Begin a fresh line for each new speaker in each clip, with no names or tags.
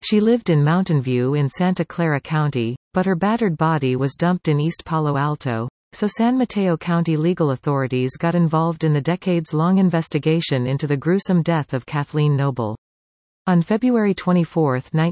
She lived in Mountain View in Santa Clara County, but her battered body was dumped in East Palo Alto, so San Mateo County legal authorities got involved in the decades-long investigation into the gruesome death of Kathleen Noble. On February 24,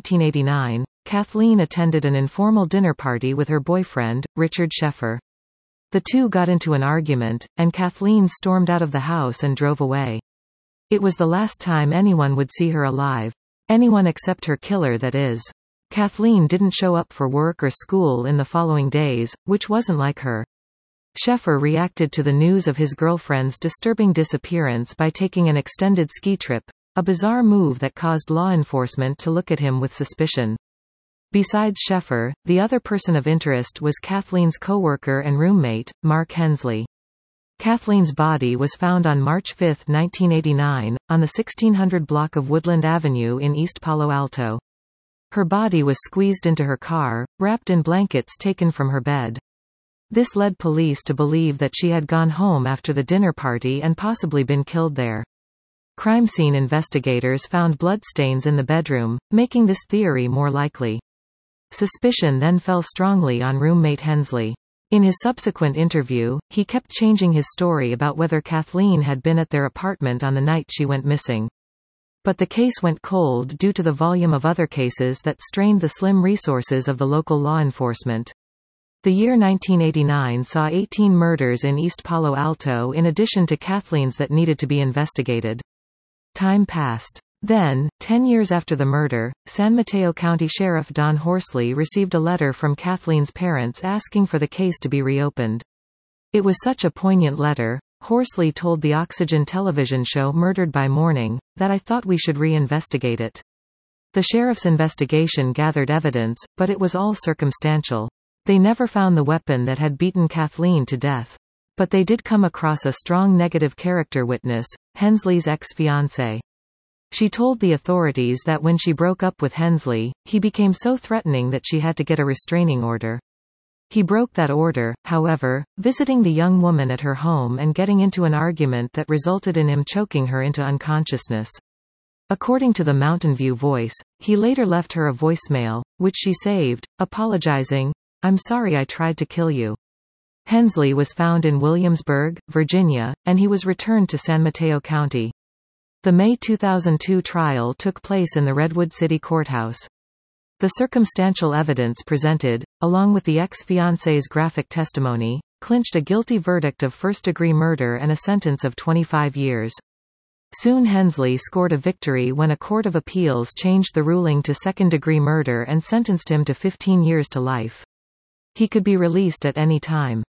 1989, Kathleen attended an informal dinner party with her boyfriend, Richard Sheffer. The two got into an argument, and Kathleen stormed out of the house and drove away. It was the last time anyone would see her alive. Anyone except her killer, that is. Kathleen didn't show up for work or school in the following days, which wasn't like her. Sheffer reacted to the news of his girlfriend's disturbing disappearance by taking an extended ski trip, a bizarre move that caused law enforcement to look at him with suspicion. Besides Sheffer, the other person of interest was Kathleen's co-worker and roommate, Mark Hensley. Kathleen's body was found on March 5, 1989, on the 1600 block of Woodland Avenue in East Palo Alto. Her body was squeezed into her car, wrapped in blankets taken from her bed. This led police to believe that she had gone home after the dinner party and possibly been killed there. Crime scene investigators found bloodstains in the bedroom, making this theory more likely. Suspicion then fell strongly on roommate Hensley. In his subsequent interview, he kept changing his story about whether Kathleen had been at their apartment on the night she went missing. But the case went cold due to the volume of other cases that strained the slim resources of the local law enforcement. The year 1989 saw 18 murders in East Palo Alto in addition to Kathleen's that needed to be investigated. Time passed. Then, 10 years after the murder, San Mateo County Sheriff Don Horsley received a letter from Kathleen's parents asking for the case to be reopened. It was such a poignant letter, Horsley told the Oxygen television show Murdered by Morning, that I thought we should re-investigate it. The sheriff's investigation gathered evidence, but it was all circumstantial. They never found the weapon that had beaten Kathleen to death. But they did come across a strong negative character witness, Hensley's ex-fiancé. She told the authorities that when she broke up with Hensley, he became so threatening that she had to get a restraining order. He broke that order, however, visiting the young woman at her home and getting into an argument that resulted in him choking her into unconsciousness. According to the Mountain View Voice, he later left her a voicemail, which she saved, apologizing, "I'm sorry I tried to kill you." Hensley was found in Williamsburg, Virginia, and he was returned to San Mateo County. The May 2002 trial took place in the Redwood City Courthouse. The circumstantial evidence presented, along with the ex-fiancé's graphic testimony, clinched a guilty verdict of first-degree murder and a sentence of 25 years. Soon Hensley scored a victory when a court of appeals changed the ruling to second-degree murder and sentenced him to 15 years to life. He could be released at any time.